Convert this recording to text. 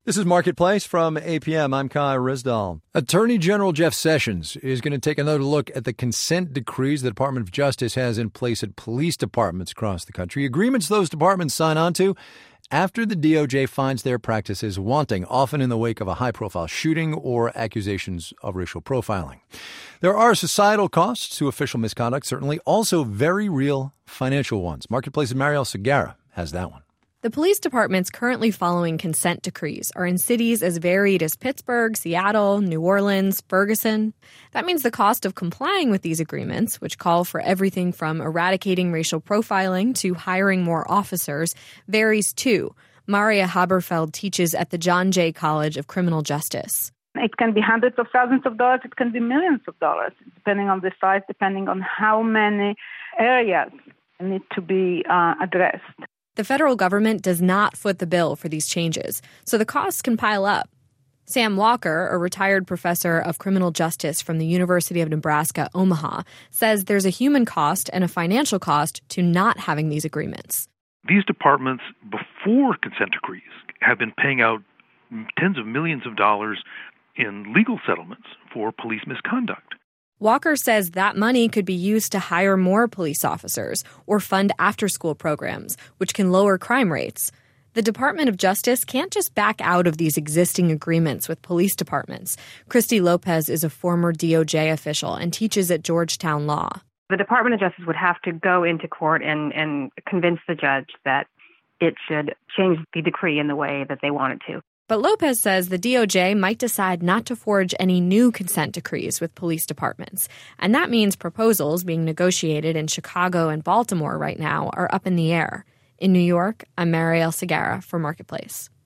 This is Marketplace from APM. I'm Kai Rizdal. Attorney General Jeff Sessions is going to take another look at the consent decrees the Department of Justice has in place at police departments across the country. Agreements those departments sign on to after the DOJ finds their practices wanting, often in the wake of a high-profile shooting or accusations of racial profiling. There are societal costs to official misconduct, certainly, also very real financial ones. Marketplace's Mariel Segarra has that one. The police departments currently following consent decrees are in cities as varied as Pittsburgh, Seattle, New Orleans, Ferguson. That means the cost of complying with these agreements, which call for everything from eradicating racial profiling to hiring more officers, varies too. Maria Haberfeld teaches at the John Jay College of Criminal Justice. It can be hundreds of thousands of dollars. It can be millions of dollars, depending on the size, depending on how many areas need to be addressed. The federal government does not foot the bill for these changes, so the costs can pile up. Sam Walker, a retired professor of criminal justice from the University of Nebraska, Omaha, says there's a human cost and a financial cost to not having these agreements. These departments, before consent decrees, have been paying out tens of millions of dollars in legal settlements for police misconduct. Walker says that money could be used to hire more police officers or fund after-school programs, which can lower crime rates. The Department of Justice can't just back out of these existing agreements with police departments. Christy Lopez is a former DOJ official and teaches at Georgetown Law. The Department of Justice would have to go into court and convince the judge that it should change the decree in the way that they want it to. But Lopez says the DOJ might decide not to forge any new consent decrees with police departments. And that means proposals being negotiated in Chicago and Baltimore right now are up in the air. In New York, I'm Mariel Segarra for Marketplace.